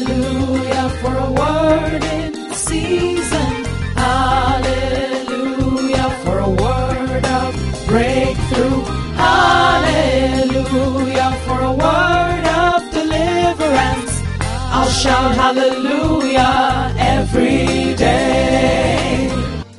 Hallelujah for a word in season. Hallelujah for a word of breakthrough. Hallelujah for a word of deliverance. I'll shout hallelujah every day.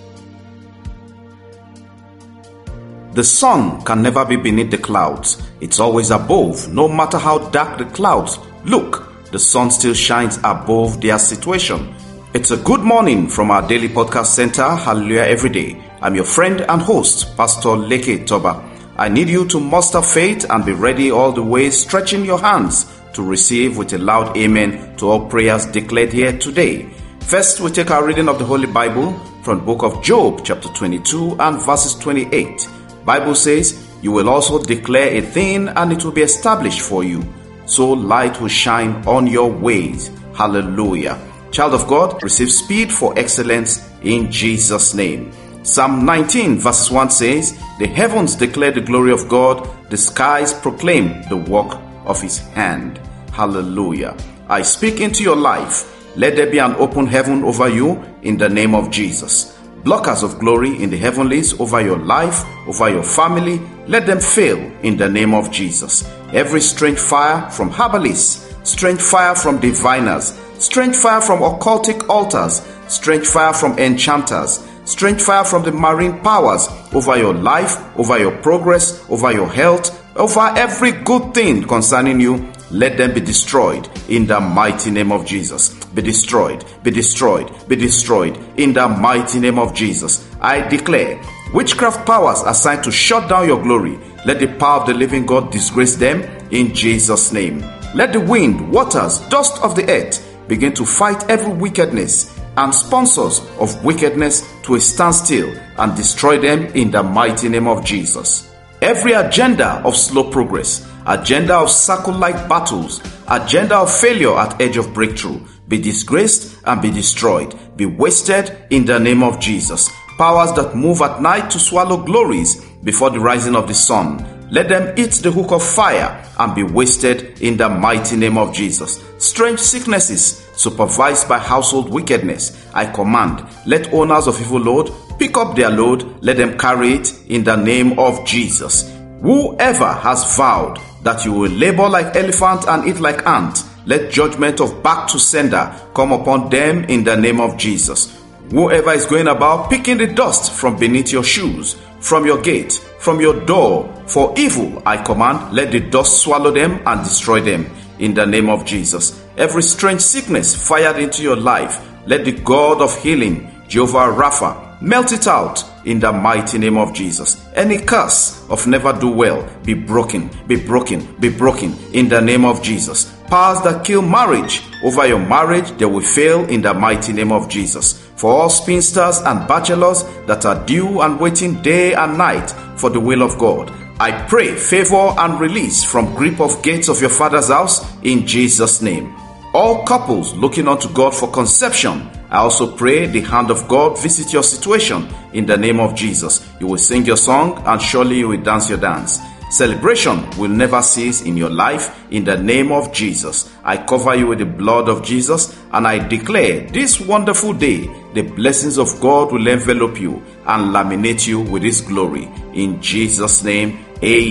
The sun can never be beneath the clouds. It's always above. No matter how dark the clouds look, the sun still shines above their situation. It's a good morning from our daily podcast center, Hallelujah Everyday. I'm your friend and host, Pastor Leke Toba. I need you to muster faith and be ready all the way, stretching your hands to receive with a loud amen to all prayers declared here today. First, we take our reading of the Holy Bible from the book of Job, chapter 22 and verses 28. Bible says, "You will also declare a thing and it will be established for you. So light will shine on your ways." Hallelujah. Child of God, receive speed for excellence in Jesus' name. Psalm 19 verse 1 says, "The heavens declare the glory of God, the skies proclaim the work of his hand." Hallelujah. I speak into your life. Let there be an open heaven over you in the name of Jesus. Blockers of glory in the heavenlies over your life, over your family, let them fail in the name of Jesus. Every strange fire from herbalists, strange fire from diviners, strange fire from occultic altars, strange fire from enchanters, strange fire from the marine powers over your life, over your progress, over your health, over every good thing concerning you, let them be destroyed in the mighty name of Jesus. Be destroyed, be destroyed, be destroyed in the mighty name of Jesus. I declare, witchcraft powers assigned to shut down your glory, let the power of the living God disgrace them in Jesus' name. Let the wind, waters, dust of the earth begin to fight every wickedness and sponsors of wickedness to a standstill and destroy them in the mighty name of Jesus. Every agenda of slow progress, agenda of circle-like battles, agenda of failure at edge of breakthrough, be disgraced and be destroyed, be wasted in the name of Jesus. Powers that move at night to swallow glories before the rising of the sun, let them eat the hook of fire and be wasted in the mighty name of Jesus. Strange sicknesses supervised by household wickedness, I command, let owners of evil load pick up their load, let them carry it in the name of Jesus. Whoever has vowed that you will labor like elephant and eat like ant, let judgment of back to sender come upon them in the name of Jesus. Whoever is going about picking the dust from beneath your shoes, from your gate, from your door, for evil, I command, let the dust swallow them and destroy them in the name of Jesus. Every strange sickness fired into your life, let the God of healing, Jehovah Rapha, melt it out in the mighty name of Jesus. Any curse of never do well, be broken, be broken, be broken in the name of Jesus. Powers that kill marriage, over your marriage, they will fail in the mighty name of Jesus. For all spinsters and bachelors that are due and waiting day and night for the will of God, I pray favor and release from grip of gates of your father's house in Jesus' name. All couples looking unto God for conception, I also pray the hand of God visit your situation in the name of Jesus. You will sing your song and surely you will dance your dance. Celebration will never cease in your life in the name of Jesus. I cover you with the blood of Jesus and I declare this wonderful day, the blessings of God will envelop you and laminate you with his glory. In Jesus' name,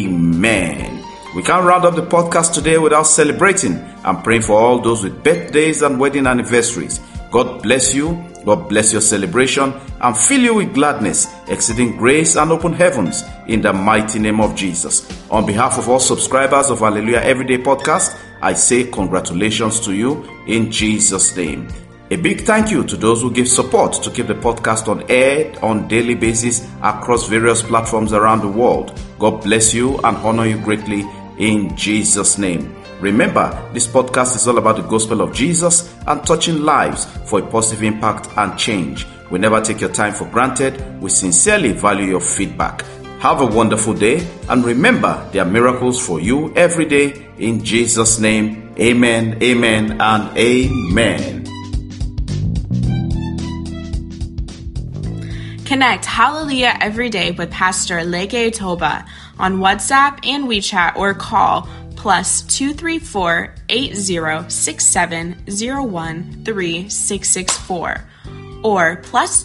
amen. We can't round up the podcast today without celebrating and praying for all those with birthdays and wedding anniversaries. God bless you, God bless your celebration and fill you with gladness, exceeding grace and open heavens in the mighty name of Jesus. On behalf of all subscribers of Hallelujah Everyday Podcast, I say congratulations to you in Jesus' name. A big thank you to those who give support to keep the podcast on air on daily basis across various platforms around the world. God bless you and honor you greatly in Jesus' name. Remember, this podcast is all about the gospel of Jesus and touching lives for a positive impact and change. We never take your time for granted. We sincerely value your feedback. Have a wonderful day and remember, there are miracles for you every day in Jesus' name. Amen, amen, and amen. Connect Hallelujah every day with Pastor Leke Toba on WhatsApp and WeChat or call plus 234-8067-013664 or plus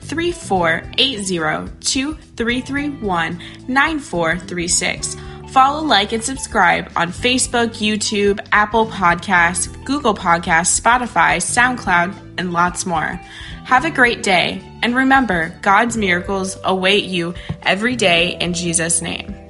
234-802331-9436. Follow, like, and subscribe on Facebook, YouTube, Apple Podcasts, Google Podcasts, Spotify, SoundCloud, and lots more. Have a great day, and remember, God's miracles await you every day in Jesus' name.